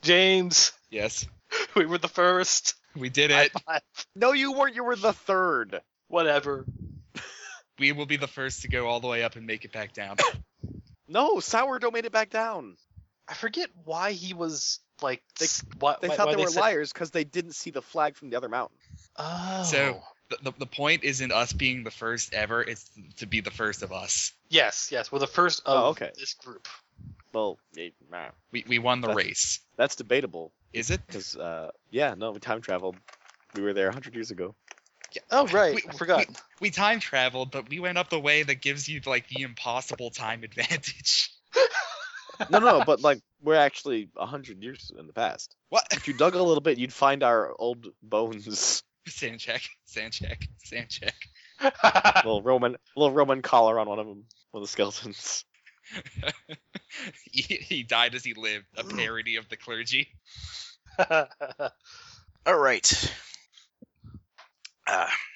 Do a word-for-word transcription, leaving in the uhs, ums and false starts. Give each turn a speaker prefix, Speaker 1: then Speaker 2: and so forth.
Speaker 1: James,
Speaker 2: Yes,
Speaker 1: we were the first.
Speaker 2: we did
Speaker 1: High
Speaker 2: it.
Speaker 1: five.
Speaker 3: No, you weren't. You were the third.
Speaker 1: Whatever.
Speaker 2: We will be the first to go all the way up and make it back down.
Speaker 3: No, Sourdough made it back down.
Speaker 1: I forget why he was like.
Speaker 3: They-
Speaker 1: s- why,
Speaker 3: They
Speaker 1: why,
Speaker 3: thought
Speaker 1: why
Speaker 3: they were
Speaker 1: said-
Speaker 3: liars because they didn't see the flag from the other mountain.
Speaker 1: Oh.
Speaker 2: So the, the the point isn't us being the first ever; it's to be the first of us.
Speaker 1: yes, yes, we're the first of
Speaker 3: Oh, okay.
Speaker 1: this group.
Speaker 3: Well, eh, nah,
Speaker 2: We we won the
Speaker 3: That's-
Speaker 2: race.
Speaker 3: that's debatable
Speaker 2: Is it?
Speaker 3: because, uh, yeah, no, we time traveled. We were there a hundred years ago.
Speaker 1: Oh right,
Speaker 2: We-
Speaker 1: I forgot.
Speaker 2: We time traveled, but we went up the way that gives you like the impossible time advantage.
Speaker 3: No, no, but like we're actually a hundred years in the past.
Speaker 2: What?
Speaker 3: If you dug a little bit, you'd find our old bones.
Speaker 2: Sand check, sand check, sand check.
Speaker 3: little Roman, little Roman collar on one of them, one of the skeletons.
Speaker 2: he, he died as he lived, a parody of the clergy.
Speaker 4: All right. Uh,